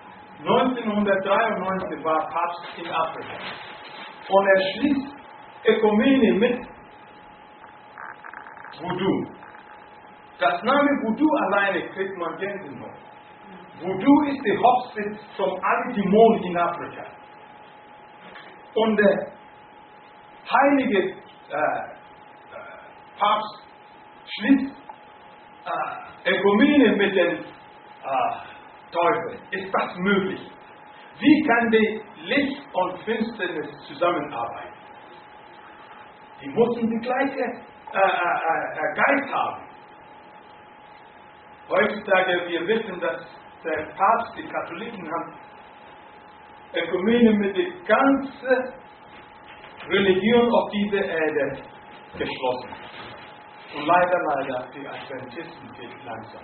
1993 war Papst in Afrika und er schließt Ökumene mit Voodoo. Das Name Voodoo alleine kriegt man Gänsehaut. Voodoo ist der Hauptsitz von allen Dämonen in Afrika. Und der heilige Papst schließt Ökumene mit den Teufel. Ist das möglich? Wie kann die Licht und Finsternis zusammenarbeiten? Die müssen die gleiche Geist haben. Heutzutage, wir wissen, dass der Papst, die Katholiken haben Ökumene mit der ganzen Religion auf dieser Erde geschlossen. Und leider, die Adventisten geht langsam.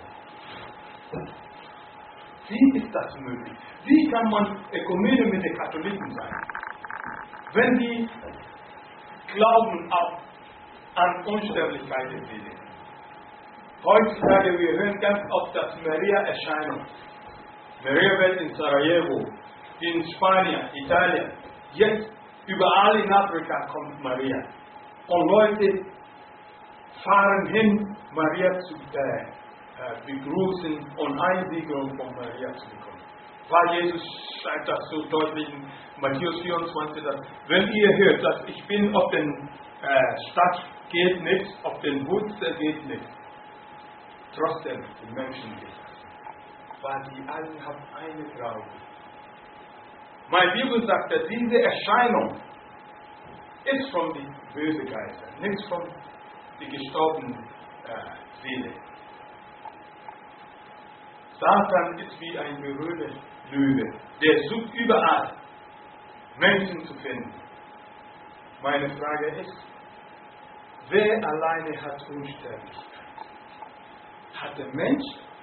Wie ist das möglich? Wie kann man Ökumene mit den Katholiken sein? Wenn die glauben auch an Unsterblichkeit der Seele. Heutzutage, wir hören ganz oft das Maria-Erscheinung. Maria wird in Sarajevo, in Spanien, Italien, jetzt überall in Afrika kommt Maria. Und Leute fahren hin, Maria zu begrüßen und Einwilligung von Maria zu bekommen. Weil Jesus schreibt das so deutlich in Matthäus 24, dass wenn ihr hört, dass ich bin auf den Stadt, geht nichts, auf den Wurzel geht nichts. Trotzdem, die Menschen geht das. Weil die alle haben eine Glaube. Meine Bibel sagt, dass diese Erscheinung ist von den bösen Geistern, nichts von der gestorbenen Seele. Satan ist wie ein berühmter Löwe, der sucht überall, Menschen zu finden. Meine Frage ist, wer alleine hat Unsterblichkeit? Hat der Mensch?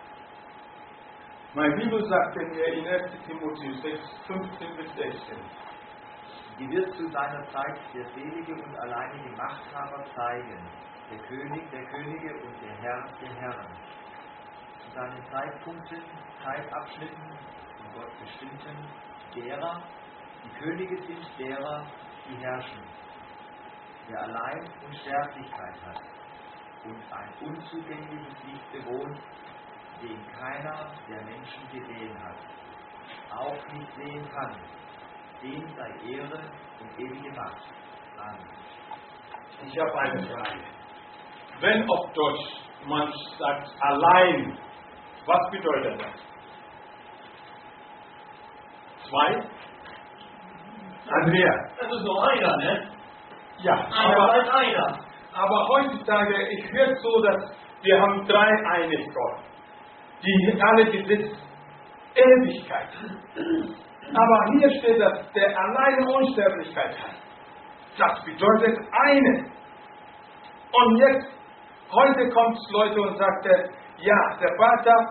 Meine Bibel sagt mir in 1. Timotheus 6, 15 bis 16. Die wird zu seiner Zeit der selige und alleinige Machthaber zeigen, der König der Könige und der Herr der Herren. Zu seinen Zeitpunkten, Zeitabschnitten von Gott bestimmten derer, die Könige sind derer, die herrschen, der allein Unsterblichkeit hat und ein unzugängliches Licht bewohnt, den keiner der Menschen gesehen hat, auch nicht sehen kann. Dem sei Ehre und ewige Macht. Ich habe eine Frage. Wenn auf Deutsch man sagt allein, was bedeutet das? 2? Andrea? Das ist nur einer, ne? Ja, Einer. aber heutzutage, ich höre so, dass wir haben 3 einig Gott, die alle besitzen Ewigkeit. Aber hier steht, dass der alleine Unsterblichkeit hat. Das bedeutet eine. Und jetzt, heute kommt es Leute und sagt, ja, der Vater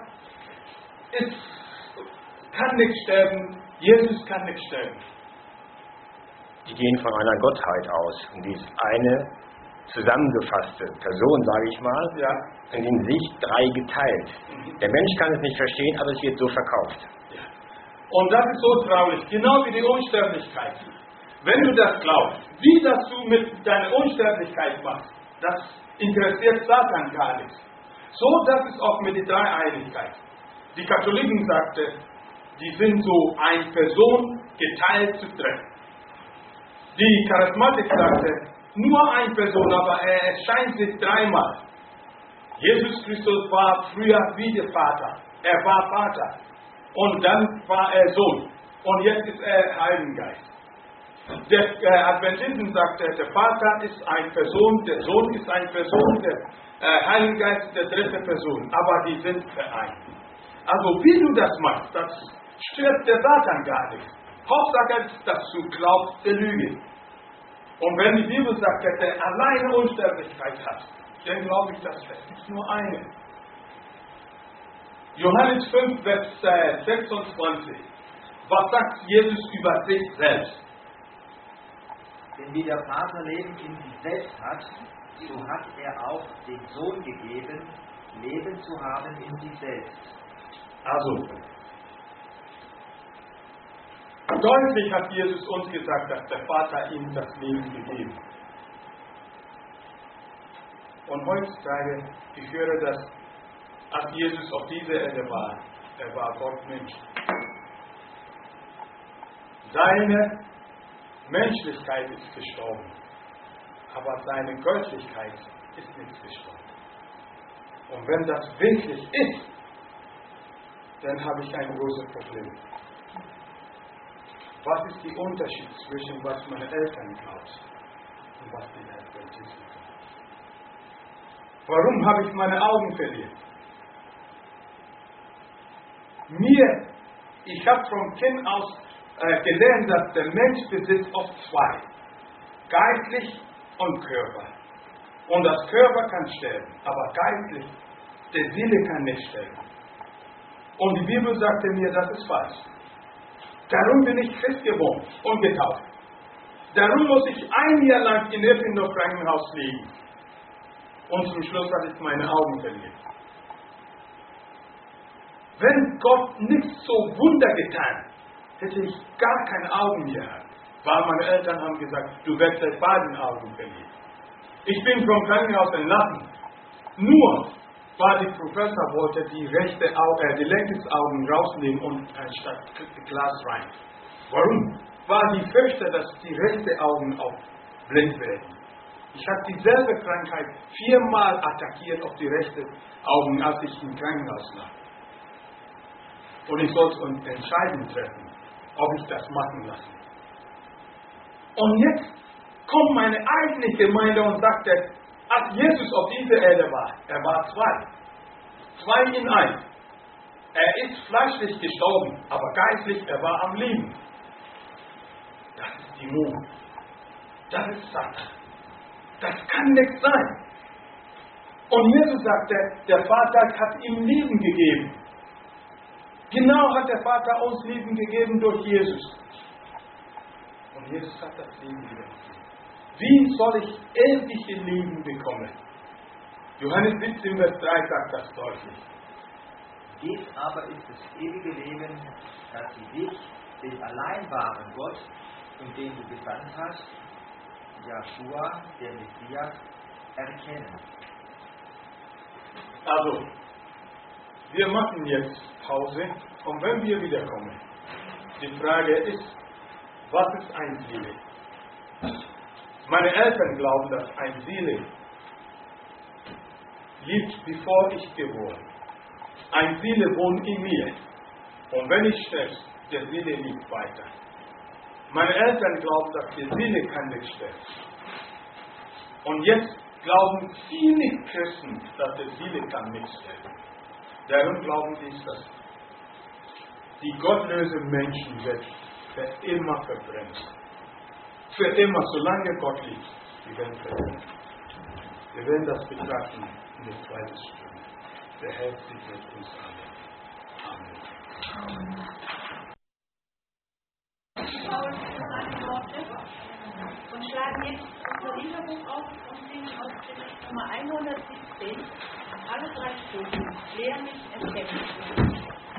kann nicht sterben, Jesus kann nicht sterben. Die gehen von einer Gottheit aus. Und die ist eine zusammengefasste Person, sage ich mal, Ja. und in sich 3 geteilt. Der Mensch kann es nicht verstehen, aber es wird so verkauft. Und das ist so traurig, genau wie die Unsterblichkeit. Wenn du das glaubst, wie das du mit deiner Unsterblichkeit machst, das interessiert Satan gar nicht. So, das ist auch mit der Dreieinigkeit. Die Katholiken sagten, die sind so eine Person geteilt zu treffen. Die Charismatik sagte, nur eine Person, aber er erscheint sich 3-mal. Jesus Christus war früher wie der Vater. Er war Vater. Und dann war er Sohn. Und jetzt ist er Heiligen Geist. Der Adventisten sagte, der Vater ist eine Person, der Sohn ist eine Person, der Heilige Geist ist der 3. Person. Aber die sind vereint. Also wie du das machst, das stört der Satan gar nicht. Hauptsache, dass du glaubst, der Lüge. Und wenn die Bibel sagt, dass er alleine Unsterblichkeit hat, dann glaube ich das fest. Es ist nur eine. Johannes 5, Vers 26. Was sagt Jesus über sich selbst? Denn wie der Vater Leben in sich selbst hat, so hat er auch den Sohn gegeben, Leben zu haben in sich selbst. Also, deutlich hat Jesus uns gesagt, dass der Vater ihm das Leben gegeben hat. Und heutzutage, ich höre das, als Jesus auf dieser Erde war, er war Gott Mensch. Seine Menschlichkeit ist gestorben, aber seine Göttlichkeit ist nicht gestorben. Und wenn das wirklich ist, dann habe ich ein großes Problem. Was ist der Unterschied zwischen was meine Eltern glauben und was die Adventisten glauben? Warum habe ich meine Augen verliert? Ich habe vom Kind aus gelernt, dass der Mensch besitzt oft 2. Geistlich und Körper. Und das Körper kann sterben, aber geistlich, der Seele kann nicht sterben. Und die Bibel sagte mir, das ist falsch. Darum bin ich Christ geworden und getauft. Darum muss ich 1 Jahr lang in Eppendorf Krankenhaus liegen. Und zum Schluss hatte ich meine Augen verliert. Wenn Gott nicht so Wunder getan, hätte ich gar keine Augen mehr gehabt. Weil meine Eltern haben gesagt, du wirst seit beiden Augen verlieren. Ich bin vom Krankenhaus entlassen. Nur, weil die Professor wollte die linkes Augen rausnehmen und anstatt Glas rein. Warum? Weil die fürchte, dass die rechte Augen auch blind werden. Ich habe dieselbe Krankheit 4-mal attackiert auf die rechte Augen, als ich im Krankenhaus lag. Und ich sollte eine Entscheidung treffen, ob ich das machen lasse. Und jetzt kommt meine eigene Gemeinde und sagte, als Jesus auf dieser Erde war, er war 2 in 1. Er ist fleischlich gestorben, aber geistlich, er war am Leben. Das ist Dämon. Das ist Satan. Das kann nicht sein. Und Jesus sagte, der Vater hat ihm Leben gegeben. Genau hat der Vater uns Leben gegeben durch Jesus. Und Jesus hat das Leben gegeben. Wie soll ich ewige Leben bekommen? Johannes 17, Vers 3 sagt das deutlich. Dies aber ist das ewige Leben, dass sie dich, den allein wahren Gott, und den du gesandt hast, Joshua, der Messias, erkennen. Also, wir machen jetzt Pause und wenn wir wiederkommen, die Frage ist, was ist ein Seele? Meine Eltern glauben, dass eine Seele lebt, bevor ich geboren. Eine Seele wohnt in mir. Und wenn ich sterbe, die Seele lebt weiter. Meine Eltern glauben, dass die Seele kann nicht sterben. Und jetzt glauben viele Christen, dass die Seele kann nicht sterben. Darum glauben sie, dass die gottlose Menschen wird für immer verbrennt. Für immer, solange Gott lebt, sie werden verbrennen. Wir werden das betrachten in der zweiten Stunde. Der Herr segnet uns alle. Amen. Und schlagen jetzt unser Liederbuch auf und singen aus der Nummer 117, alle 3 Strophen, lehr mich erkennen.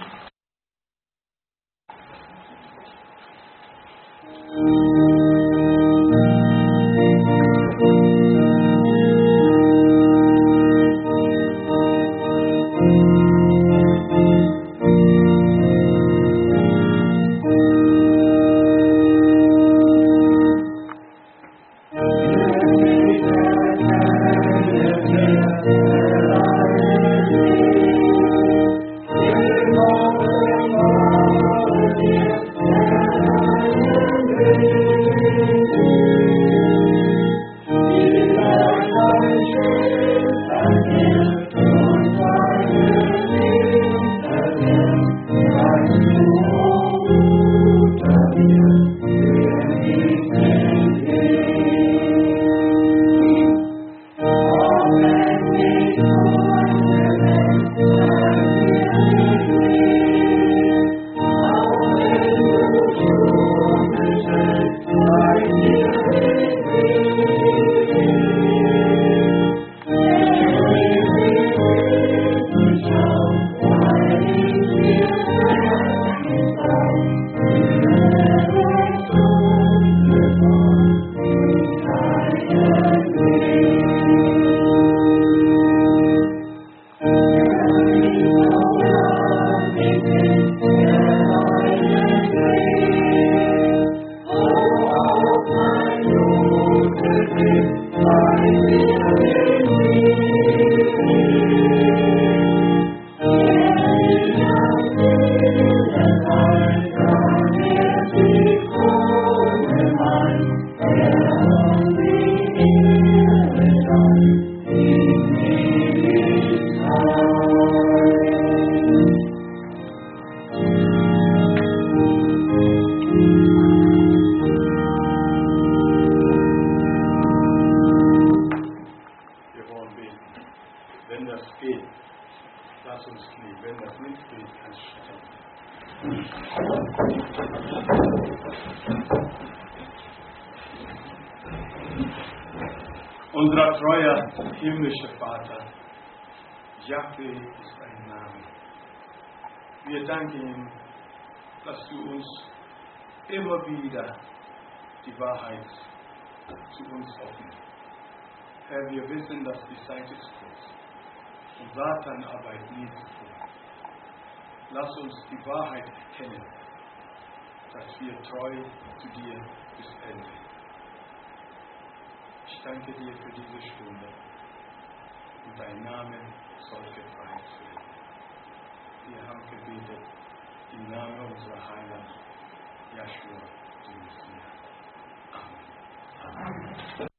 Unser treuer himmlischer Vater, Jahwe ist dein Name. Wir danken ihm, dass du uns immer wieder die Wahrheit zu uns öffnest. Herr, wir wissen, dass die Zeit ist kurz und Satan arbeitet nie zuvor. Lass uns die Wahrheit erkennen, dass wir treu zu dir bis Ende. Ich danke dir für diese Stunde und dein Name soll gefeiert werden. Wir haben gebetet im Namen unserer Heiland, Joshua, dem Messias. Amen. Amen.